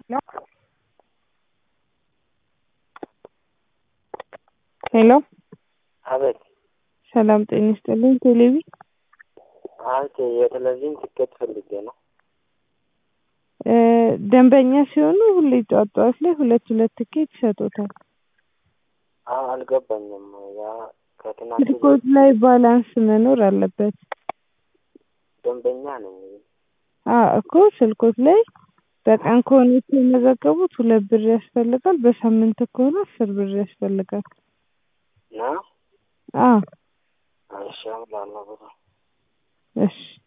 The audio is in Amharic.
ሄሎ አቤት። ሰላም ጤና ይስጥልኝ። ቴሌቪ የቴሌቪዥን ትኬት ፈልጌ ነው። ደንበኛ ሲሆኑ ሁሌ ጠዋት ላይ ሁለት ትኬት ይሰጡታል። አልገባኝም። ያ ከትናንት ስልኮት ላይ ባላንስ መኖር አለበት። ደንበኛ ነኝ። እኮ ስልኮት ላይ በቀን ከሆነ የተመዘገቡት 2 ብር ያስፈልጋል። በሳምንት ከሆነ 10 ብር ያስፈልጋል። ና አዎ እሺ አምላክ ነው። እሺ